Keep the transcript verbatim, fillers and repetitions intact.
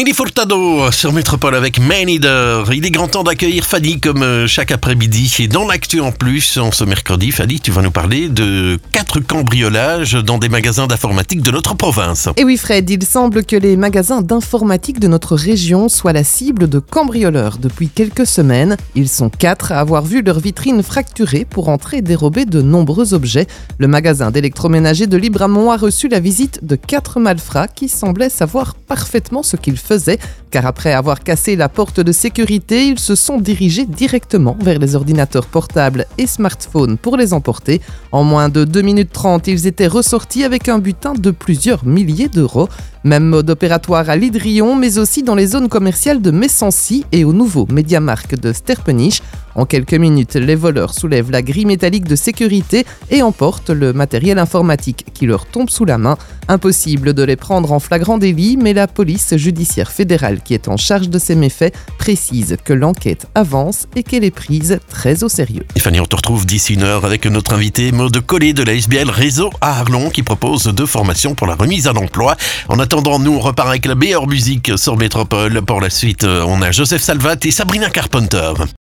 Nelly Furtado sur Métropole avec Man Eater. Il est grand temps d'accueillir Fanny comme chaque après-midi. Et dans l'actu en plus, en ce mercredi, Fanny, tu vas nous parler de quatre cambriolages dans des magasins d'informatique de notre province. Et oui Fred, il semble que les magasins d'informatique de notre région soient la cible de cambrioleurs depuis quelques semaines. Ils sont quatre à avoir vu leur vitrine fracturée pour entrer et dérober de nombreux objets. Le magasin d'électroménager de Libramont a reçu la visite de quatre malfrats qui semblaient savoir parfaitement ce qu'ils faisaient, car après avoir cassé la porte de sécurité, ils se sont dirigés directement vers les ordinateurs portables et smartphones pour les emporter. En moins de deux minutes trente, ils étaient ressortis avec un butin de plusieurs milliers d'euros. Même mode opératoire à l'Hydrion, mais aussi dans les zones commerciales de Messancy et au nouveau Mediamarkt de Sterpenich. En quelques minutes, les voleurs soulèvent la grille métallique de sécurité et emportent le matériel informatique qui leur tombe sous la main. Impossible de les prendre en flagrant délit, mais la police judiciaire fédérale qui est en charge de ces méfaits précise que l'enquête avance et qu'elle est prise très au sérieux. Et Fanny, on te retrouve d'ici une heure avec notre invité Maude Collet de la S B L Réseau à Arlon qui propose deux formations pour la remise à l'emploi. En attendant, nous on repart avec la meilleure musique sur Métropole. Pour la suite, on a Joseph Salvat et Sabrina Carpenter.